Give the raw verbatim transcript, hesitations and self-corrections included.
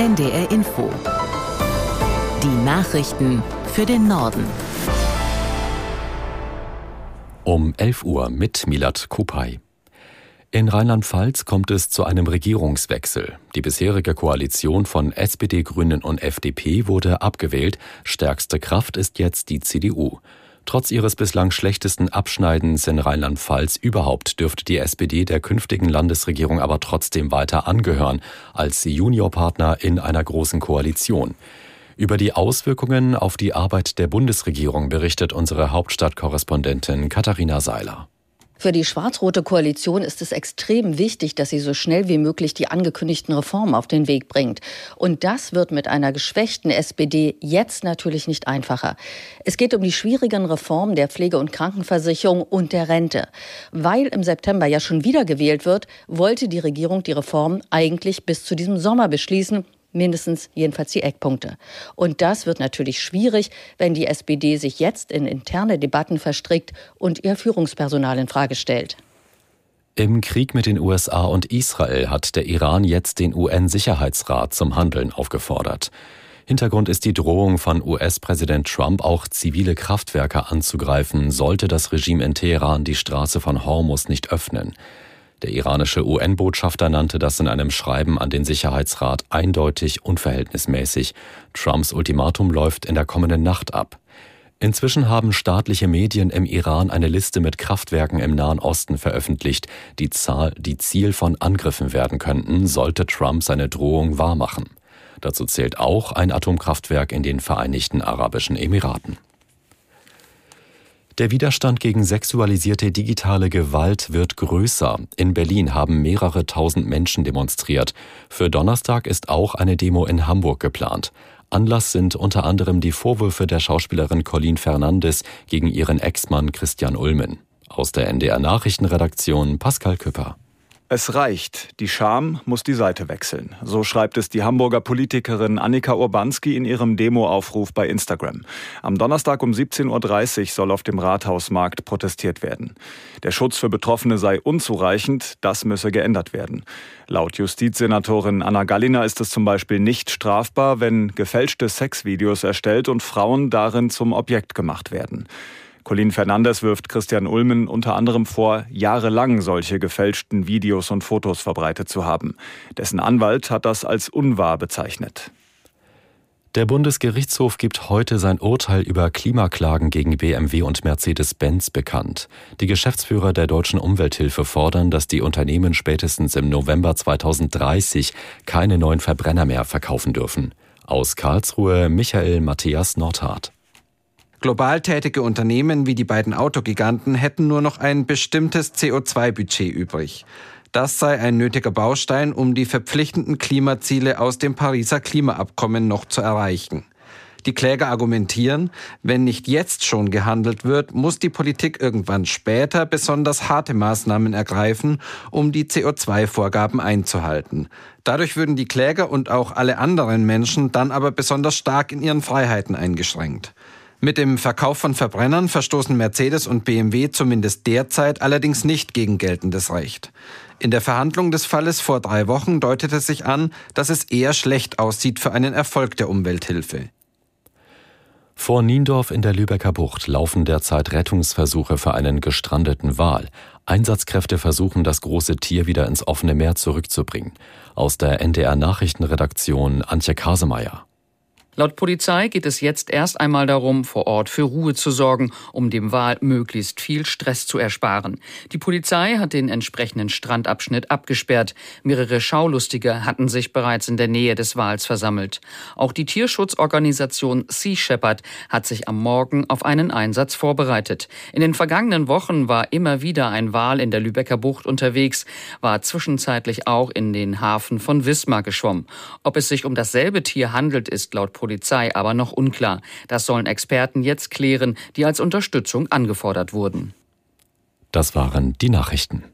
N D R Info. Die Nachrichten für den Norden. Um elf Uhr mit Milad Kupay. In Rheinland-Pfalz kommt es zu einem Regierungswechsel. Die bisherige Koalition von S P D, Grünen und F D P wurde abgewählt. Stärkste Kraft ist jetzt die C D U. Trotz ihres bislang schlechtesten Abschneidens in Rheinland-Pfalz überhaupt dürfte die S P D der künftigen Landesregierung aber trotzdem weiter angehören, als Juniorpartner in einer großen Koalition. Über die Auswirkungen auf die Arbeit der Bundesregierung berichtet unsere Hauptstadtkorrespondentin Katharina Seiler. Für die schwarz-rote Koalition ist es extrem wichtig, dass sie so schnell wie möglich die angekündigten Reformen auf den Weg bringt. Und das wird mit einer geschwächten S P D jetzt natürlich nicht einfacher. Es geht um die schwierigen Reformen der Pflege- und Krankenversicherung und der Rente. Weil im September ja schon wieder gewählt wird, wollte die Regierung die Reformen eigentlich bis zu diesem Sommer beschließen. Mindestens jedenfalls die Eckpunkte. Und das wird natürlich schwierig, wenn die S P D sich jetzt in interne Debatten verstrickt und ihr Führungspersonal in Frage stellt. Im Krieg mit den U S A und Israel hat der Iran jetzt den U N-Sicherheitsrat zum Handeln aufgefordert. Hintergrund ist die Drohung von U S-Präsident Trump, auch zivile Kraftwerke anzugreifen, sollte das Regime in Teheran die Straße von Hormuz nicht öffnen. Der iranische U N-Botschafter nannte das in einem Schreiben an den Sicherheitsrat eindeutig unverhältnismäßig. Trumps Ultimatum läuft in der kommenden Nacht ab. Inzwischen haben staatliche Medien im Iran eine Liste mit Kraftwerken im Nahen Osten veröffentlicht, die Zahl, die Ziel von Angriffen werden könnten, sollte Trump seine Drohung wahrmachen. Dazu zählt auch ein Atomkraftwerk in den Vereinigten Arabischen Emiraten. Der Widerstand gegen sexualisierte digitale Gewalt wird größer. In Berlin haben mehrere tausend Menschen demonstriert. Für Donnerstag ist auch eine Demo in Hamburg geplant. Anlass sind unter anderem die Vorwürfe der Schauspielerin Colleen Fernandes gegen ihren Ex-Mann Christian Ulmen. Aus der N D R-Nachrichtenredaktion Pascal Küpper. Es reicht, die Scham muss die Seite wechseln. So schreibt es die Hamburger Politikerin Annika Urbanski in ihrem Demoaufruf bei Instagram. Am Donnerstag um siebzehn Uhr dreißig soll auf dem Rathausmarkt protestiert werden. Der Schutz für Betroffene sei unzureichend, das müsse geändert werden. Laut Justizsenatorin Anna Galliner ist es zum Beispiel nicht strafbar, wenn gefälschte Sexvideos erstellt und Frauen darin zum Objekt gemacht werden. Colleen Fernandes wirft Christian Ulmen unter anderem vor, jahrelang solche gefälschten Videos und Fotos verbreitet zu haben. Dessen Anwalt hat das als unwahr bezeichnet. Der Bundesgerichtshof gibt heute sein Urteil über Klimaklagen gegen B M W und Mercedes-Benz bekannt. Die Geschäftsführer der Deutschen Umwelthilfe fordern, dass die Unternehmen spätestens im November zweitausenddreißig keine neuen Verbrenner mehr verkaufen dürfen. Aus Karlsruhe Michael Matthias Nordhardt. Global tätige Unternehmen wie die beiden Autogiganten hätten nur noch ein bestimmtes C O zwei Budget übrig. Das sei ein nötiger Baustein, um die verpflichtenden Klimaziele aus dem Pariser Klimaabkommen noch zu erreichen. Die Kläger argumentieren, wenn nicht jetzt schon gehandelt wird, muss die Politik irgendwann später besonders harte Maßnahmen ergreifen, um die C O zwei Vorgaben einzuhalten. Dadurch würden die Kläger und auch alle anderen Menschen dann aber besonders stark in ihren Freiheiten eingeschränkt. Mit dem Verkauf von Verbrennern verstoßen Mercedes und B M W zumindest derzeit allerdings nicht gegen geltendes Recht. In der Verhandlung des Falles vor drei Wochen deutete sich an, dass es eher schlecht aussieht für einen Erfolg der Umwelthilfe. Vor Niendorf in der Lübecker Bucht laufen derzeit Rettungsversuche für einen gestrandeten Wal. Einsatzkräfte versuchen, das große Tier wieder ins offene Meer zurückzubringen. Aus der N D R-Nachrichtenredaktion Antje Kasemeyer. Laut Polizei geht es jetzt erst einmal darum, vor Ort für Ruhe zu sorgen, um dem Wal möglichst viel Stress zu ersparen. Die Polizei hat den entsprechenden Strandabschnitt abgesperrt. Mehrere Schaulustige hatten sich bereits in der Nähe des Wals versammelt. Auch die Tierschutzorganisation Sea Shepherd hat sich am Morgen auf einen Einsatz vorbereitet. In den vergangenen Wochen war immer wieder ein Wal in der Lübecker Bucht unterwegs, war zwischenzeitlich auch in den Hafen von Wismar geschwommen. Ob es sich um dasselbe Tier handelt, ist laut Polizei aber noch unklar. Das sollen Experten jetzt klären, die als Unterstützung angefordert wurden. Das waren die Nachrichten.